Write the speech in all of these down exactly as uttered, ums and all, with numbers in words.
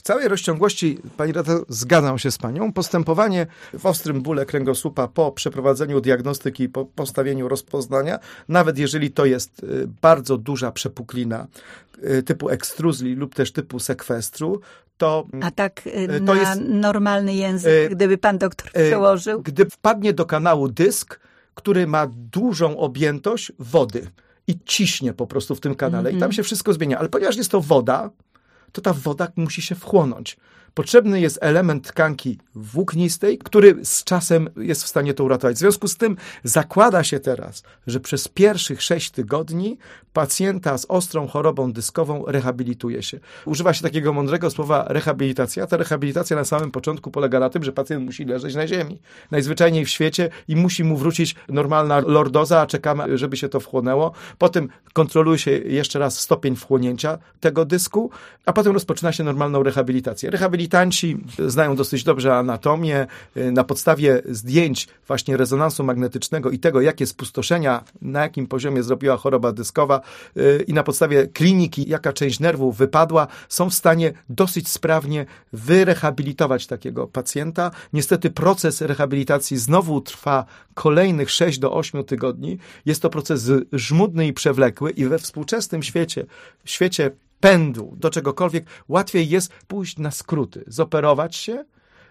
całej rozciągłości, pani redaktor, zgadzam się z panią. Postępowanie w ostrym bóle kręgosłupa po przeprowadzeniu diagnostyki, po postawieniu rozpoznania, nawet jeżeli to jest bardzo duża przepuklina typu ekstruzji lub też typu sekwestru, to... A tak to na jest, normalny język, gdyby pan doktor przełożył? Gdy wpadnie do kanału dysk, który ma dużą objętość wody i ciśnie po prostu w tym kanale. Mm-hmm. I tam się wszystko zmienia. Ale ponieważ jest to woda, to ta woda musi się wchłonąć. Potrzebny jest element tkanki włóknistej, który z czasem jest w stanie to uratować. W związku z tym zakłada się teraz, że przez pierwszych sześć tygodni pacjenta z ostrą chorobą dyskową rehabilituje się. Używa się takiego mądrego słowa rehabilitacja. Ta rehabilitacja na samym początku polega na tym, że pacjent musi leżeć na ziemi. Najzwyczajniej w świecie i musi mu wrócić normalna lordoza, a czekamy, żeby się to wchłonęło. Potem kontroluje się jeszcze raz stopień wchłonięcia tego dysku, a potem rozpoczyna się normalną rehabilitację. Rehabilitanci znają dosyć dobrze anatomię. Na podstawie zdjęć właśnie rezonansu magnetycznego i tego, jakie spustoszenia, na jakim poziomie zrobiła choroba dyskowa i na podstawie kliniki, jaka część nerwów wypadła, są w stanie dosyć sprawnie wyrehabilitować takiego pacjenta. Niestety proces rehabilitacji znowu trwa kolejnych sześć do ośmiu tygodni. Jest to proces żmudny i przewlekły i we współczesnym świecie, w świecie pędu do czegokolwiek, łatwiej jest pójść na skróty, zoperować się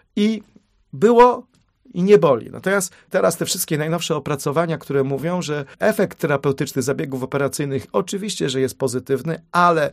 i było i nie boli. Natomiast teraz te wszystkie najnowsze opracowania, które mówią, że efekt terapeutyczny zabiegów operacyjnych oczywiście, że jest pozytywny, ale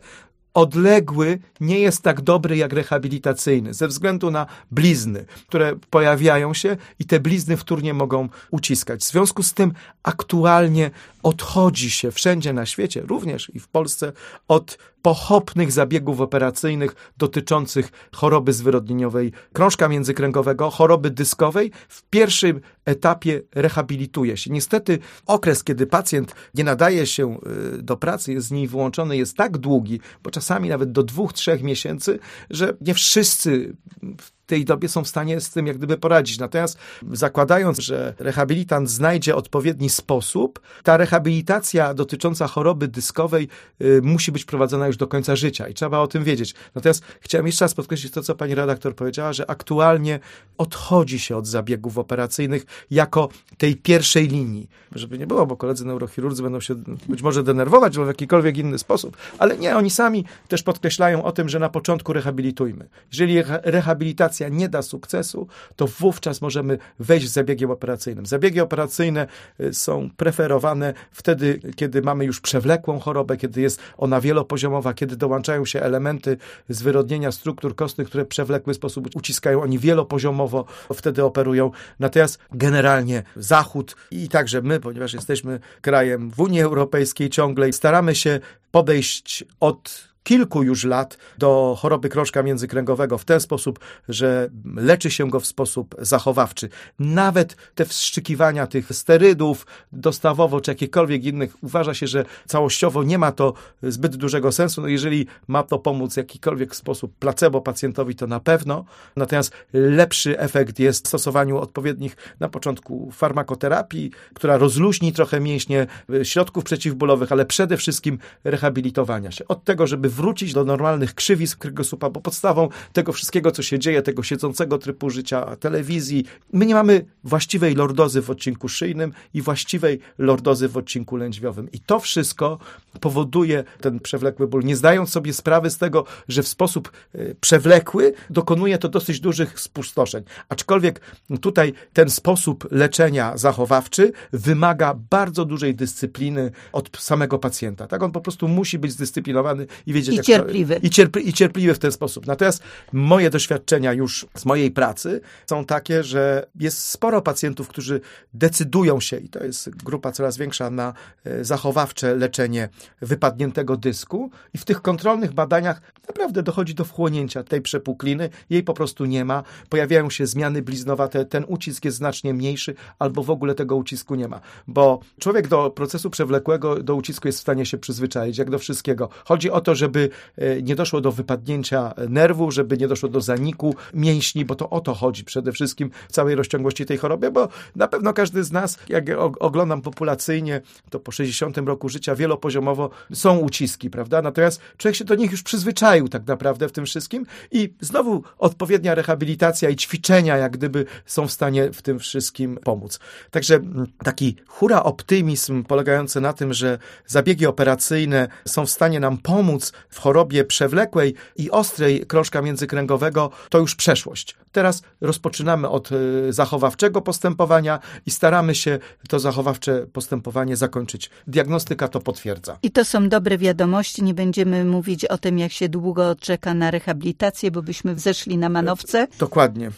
odległy nie jest tak dobry jak rehabilitacyjny, ze względu na blizny, które pojawiają się i te blizny wtórnie mogą uciskać. W związku z tym aktualnie odchodzi się wszędzie na świecie, również i w Polsce, od pochopnych zabiegów operacyjnych dotyczących choroby zwyrodnieniowej krążka międzykręgowego, choroby dyskowej. W pierwszym etapie rehabilituje się. Niestety okres, kiedy pacjent nie nadaje się do pracy, jest z niej wyłączony, jest tak długi, bo czasami nawet do dwóch, trzech miesięcy, że nie wszyscy w tej dobie są w stanie z tym jak gdyby poradzić. Natomiast zakładając, że rehabilitant znajdzie odpowiedni sposób, ta rehabilitacja dotycząca choroby dyskowej y, musi być prowadzona już do końca życia i trzeba o tym wiedzieć. Natomiast chciałem jeszcze raz podkreślić to, co pani redaktor powiedziała, że aktualnie odchodzi się od zabiegów operacyjnych jako tej pierwszej linii. Żeby nie było, bo koledzy neurochirurdzy będą się być może denerwować w jakikolwiek inny sposób, ale nie, oni sami też podkreślają o tym, że na początku rehabilitujmy. Jeżeli rehabilitacja nie da sukcesu, to wówczas możemy wejść z zabiegiem operacyjnym. Zabiegi operacyjne są preferowane wtedy, kiedy mamy już przewlekłą chorobę, kiedy jest ona wielopoziomowa, kiedy dołączają się elementy zwyrodnienia struktur kostnych, które w przewlekły sposób uciskają. Oni wielopoziomowo wtedy operują. Natomiast generalnie Zachód i także my, ponieważ jesteśmy krajem w Unii Europejskiej ciągle, staramy się podejść od kilku już lat do choroby krążka międzykręgowego w ten sposób, że leczy się go w sposób zachowawczy. Nawet te wstrzykiwania tych sterydów dostawowo czy jakichkolwiek innych, uważa się, że całościowo nie ma to zbyt dużego sensu. No jeżeli ma to pomóc w jakikolwiek sposób placebo pacjentowi, to na pewno. Natomiast lepszy efekt jest w stosowaniu odpowiednich na początku farmakoterapii, która rozluźni trochę mięśnie, środków przeciwbólowych, ale przede wszystkim rehabilitowania się. Od tego, żeby wrócić do normalnych krzywisk kręgosłupa, bo podstawą tego wszystkiego, co się dzieje, tego siedzącego trybu życia, telewizji, my nie mamy właściwej lordozy w odcinku szyjnym i właściwej lordozy w odcinku lędźwiowym. I to wszystko powoduje ten przewlekły ból, nie zdając sobie sprawy z tego, że w sposób przewlekły dokonuje to dosyć dużych spustoszeń. Aczkolwiek tutaj ten sposób leczenia zachowawczy wymaga bardzo dużej dyscypliny od samego pacjenta. Tak, on po prostu musi być zdyscyplinowany i wiedzieć, I jak cierpliwy. To, i, cierpli, I cierpliwy w ten sposób. Natomiast moje doświadczenia już z mojej pracy są takie, że jest sporo pacjentów, którzy decydują się, i to jest grupa coraz większa, na zachowawcze leczenie wypadniętego dysku i w tych kontrolnych badaniach naprawdę dochodzi do wchłonięcia tej przepukliny, jej po prostu nie ma, pojawiają się zmiany bliznowate, ten ucisk jest znacznie mniejszy, albo w ogóle tego ucisku nie ma, bo człowiek do procesu przewlekłego, do ucisku jest w stanie się przyzwyczaić, jak do wszystkiego. Chodzi o to, żeby żeby nie doszło do wypadnięcia nerwu, żeby nie doszło do zaniku mięśni, bo to o to chodzi przede wszystkim w całej rozciągłości tej choroby, bo na pewno każdy z nas, jak oglądam populacyjnie, to po sześćdziesiątym roku życia wielopoziomowo są uciski, prawda? Natomiast człowiek się do nich już przyzwyczaił tak naprawdę w tym wszystkim i znowu odpowiednia rehabilitacja i ćwiczenia jak gdyby są w stanie w tym wszystkim pomóc. Także taki hura optymizm polegający na tym, że zabiegi operacyjne są w stanie nam pomóc w chorobie przewlekłej i ostrej krążka międzykręgowego, to już przeszłość. Teraz rozpoczynamy od zachowawczego postępowania i staramy się to zachowawcze postępowanie zakończyć. Diagnostyka to potwierdza. I to są dobre wiadomości. Nie będziemy mówić o tym, jak się długo czeka na rehabilitację, bo byśmy zeszli na manowce. Dokładnie.